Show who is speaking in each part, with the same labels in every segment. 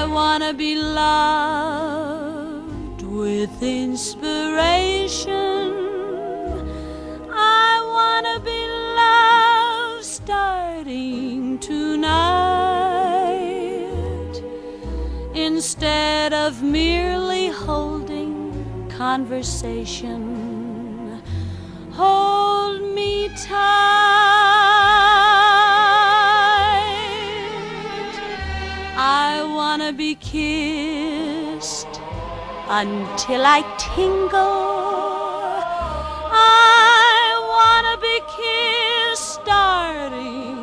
Speaker 1: I wanna be loved with inspiration. I wanna be loved starting tonight, instead of merely holding conversation. Hold me tight. I wanna be kissed until I tingle. I wanna be kissed starting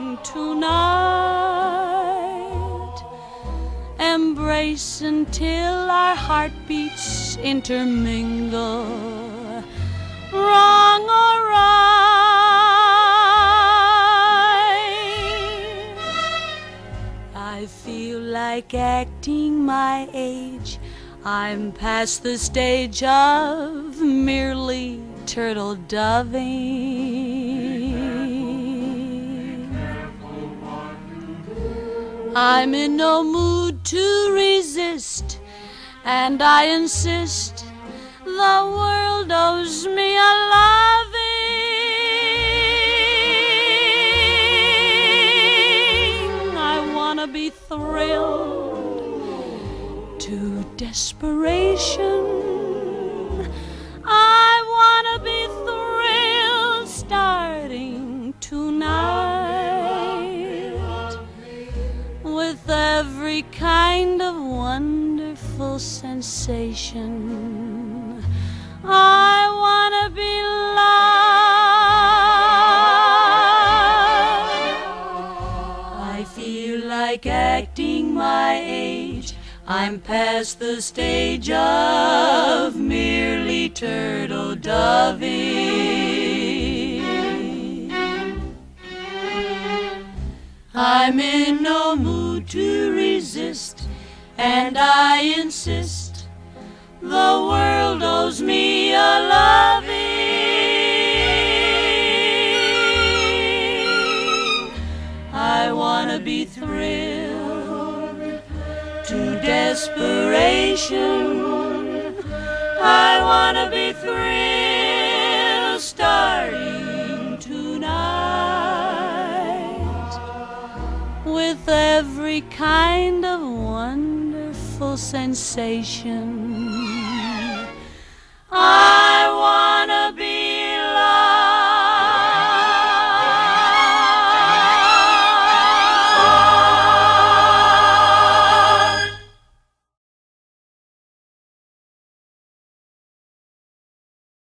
Speaker 1: tonight. Embrace until our heartbeats intermingle. Wrong or right, I feel like acting my age. I'm past the stage of merely turtle doving. I'm in no mood to resist, and I insist the world owes me a loving. I wanna be thrilled to desperation. I wanna be thrilled starting tonight, with every kind of wonderful sensation. I wanna be loved. I feel like acting my age. I'm past the stage of merely turtle doving. I'm in no mood to resist, and I insist the world owes me a loving. I wanna be thrilled to desperation. I wanna be thrilled starting tonight, with every kind of wonderful sensation.